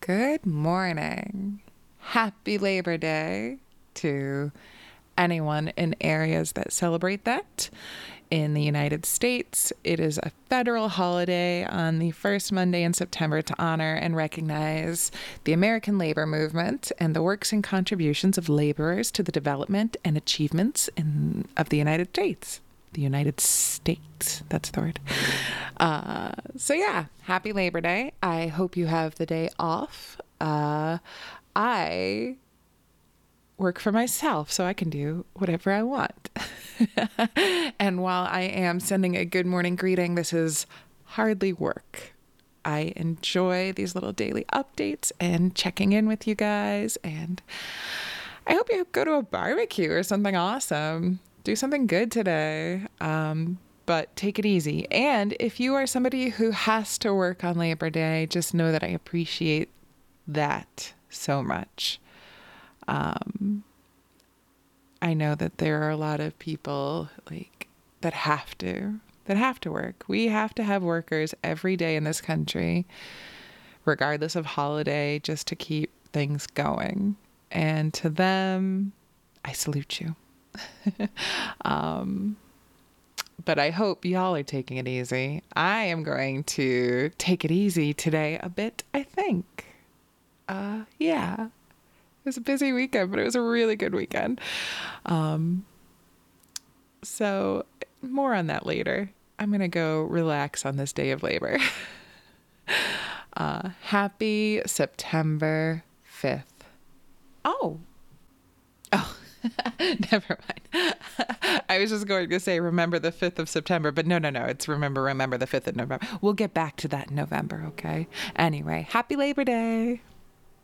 Good morning. Happy Labor Day to anyone in areas that celebrate that. In the United States, it is a federal holiday on the first Monday in September to honor and recognize the American labor movement and the works and contributions of laborers to the development and achievements of the United States. The United States, that's the word. Happy Labor Day. I hope you have the day off. I work for myself, so I can do whatever I want. And while I am sending a good morning greeting, this is hardly work. I enjoy these little daily updates and checking in with you guys, and I hope you go to a barbecue or something awesome. Do something good today, but take it easy. And if you are somebody who has to work on Labor Day, just know that I appreciate that so much. I know that there are a lot of people that have to work. We have to have workers every day in this country, regardless of holiday, just to keep things going. And to them, I salute you. But I hope y'all are taking it easy. I am going to take it easy today a bit, I think. It was a busy weekend, but it was a really good weekend. So more on that later. I'm going to go relax on this day of labor. Happy September 5th. Oh, never mind. I was just going to say remember the 5th of September, but no. It's remember the 5th of November. We'll get back to that in November, okay? Anyway, happy Labor Day.